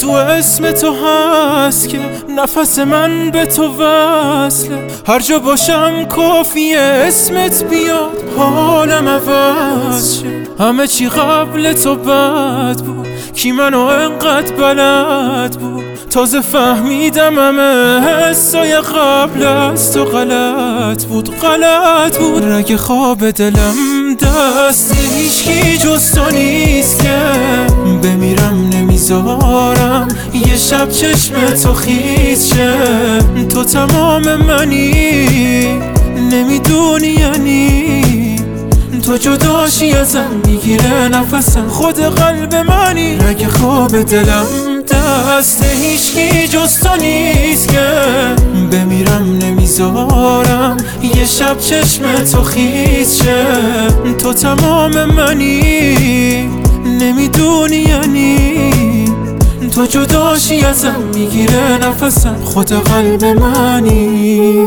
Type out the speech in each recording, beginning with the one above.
تو اسم تو هست که نفس من به تو وصله. هر جا باشم کافیه اسمت بیاد حالم عوض شه. همه چی قبل تو بد بود، کی منو انقدر بلد بود. تازه فهمیدم همه حسای قبل از تو غلط بود. رگ خواب دلم دست هیچکی جز تو نیست که بمیرم نمیذارم یه شب چشم تو خیس شه. تو تمام منی نمیدونی یعنی تو جداشی ازم میگیره نفسم خود قلب منی. رگ خواب دلم دست هیچکی جز تو نیست که بمیرم نمیذارم یه شب چشم تو خیس شه. تو تمام منی نمیدونی یعنی تو جداشی ازم میگیره نفسم خود قلب منی.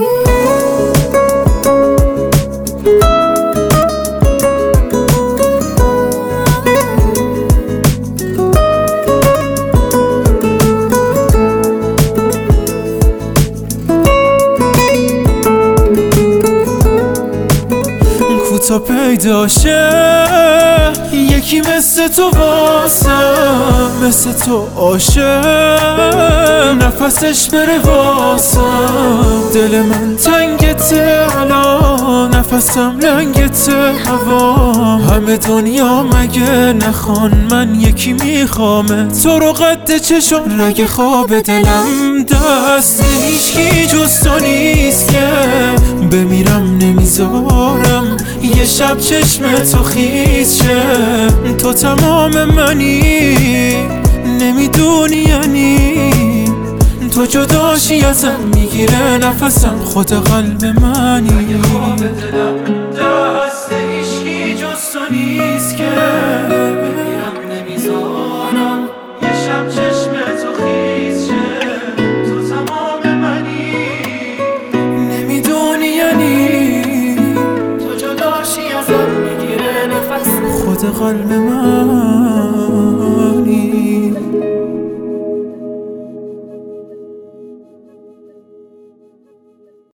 تا پیدا شه یکی مثل تو واسم، مثل تو عاشق نفسش بره واسم. دل من تنگته الان نفسم لنگته هوام. همه دنیا مگه نخوان من یکی میخوامه تو رو قد چشم. رگ خواب دلم دست هیچکی جز تو نیست که بمیرم نمیذارم یه شب چشم تو خیس شه. تو تمام منی نمیدونی یعنی تو جداشی ازم میگیره نفسم خود قلب منی. اگه خواب دلم دست هیچکی جز تو نیست که بمیرم نمیذارم یه شب چشم تو خیس شه. تو تمام منی نمیدونی یعنی تو جداشی ازم میگیره نفسم خود قلب من.